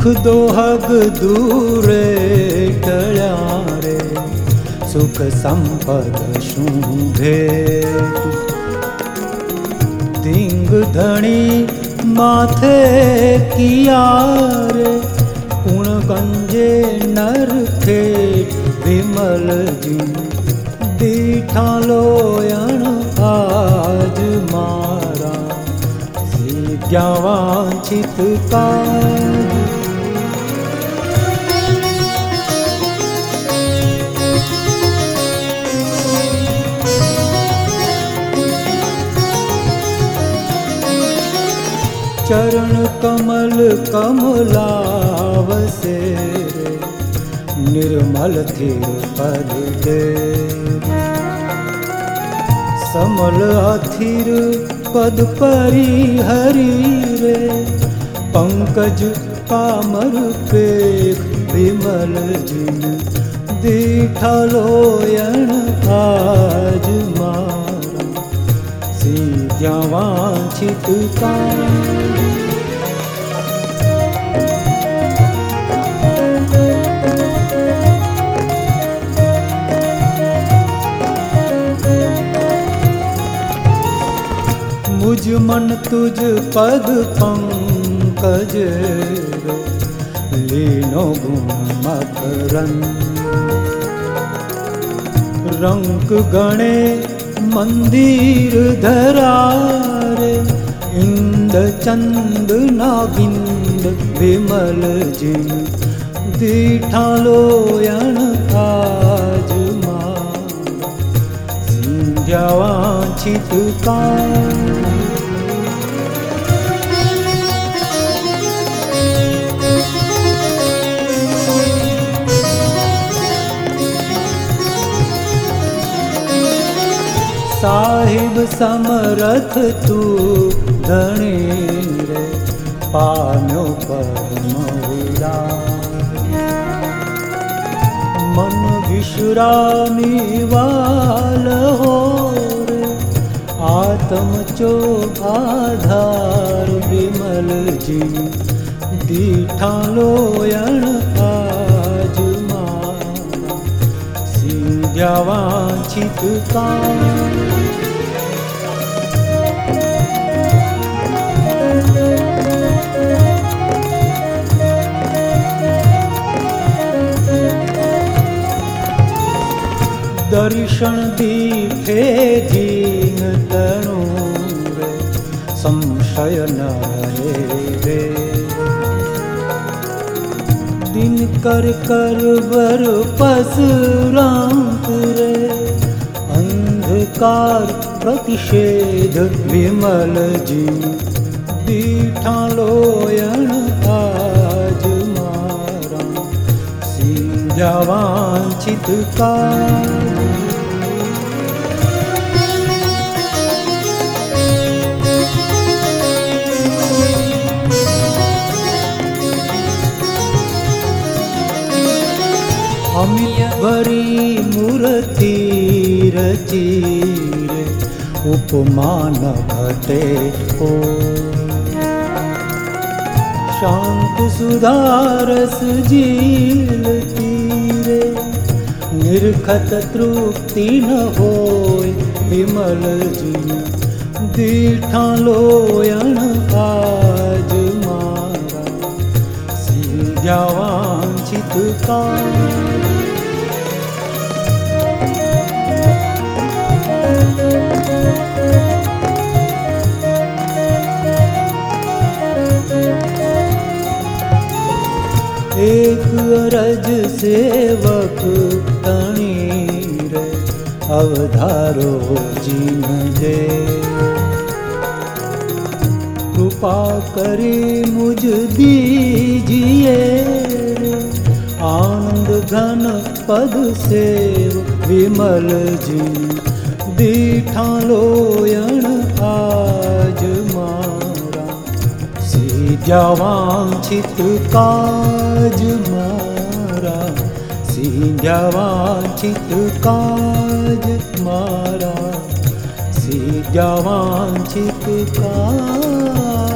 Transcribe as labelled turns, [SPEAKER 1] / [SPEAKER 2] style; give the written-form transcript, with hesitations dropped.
[SPEAKER 1] दोहग दूरे टळ्या रे, सुख संपद शूं भेट। दिंग धणी माथे किया रे, कुण गंजे नर खेट। विमल जी दीठा लोयण आज मारा, सीध्या वांछित काज। चरण कमल कमलावसे रे, निर्मल थिर पद दे। समल अथिर पद परिहरी रे, पंकज पामर पेख। विमल जिन दीठा लोयण आज मारा, सीध्या वांछित काज। मुझ मन तुझ पद पंकज रे, लीनो गुण मकरंद। रंक गणे मंदिर धरा रे, इंद चंद नागिंद। विमल जिन दीठा लोयण आज मारा, सीध्या वांछित काज। साहिब समरथ तू धणी रे, पाम्यो परम उदार। मन विश्रामी वाल हो रे, आत्म चो आधार। विमल जी दीठा लोयण आज मारा, सीध्या वांछित काज। दर्शन दीठे दीन तनु रे, संशय न रे। दिन कर कर बर पसरांत रे, अंधकार प्रतिषेध। विमल जी दीठा लोयण आज मारा, सीध्या वांछित काज। अमिय भरी मूर्ति रची रे, उपमान घटे को। शांत सुधारस झील तीरे, निर्खत तृप्ति न होय। विमल जी दीठा लोयण आज मारा, सीध्या वांछित काज। एक अरज सेवक तणी रे, अवधारो जीन दे। कृपा करी मुझ दीजिए, आनंद घन पद सेव। विमल जी दीठा लोयण आज मारा, सीध्या वांछित काज मारा, सीध्या वांछित काज मारा, सीध्या वांछित काज।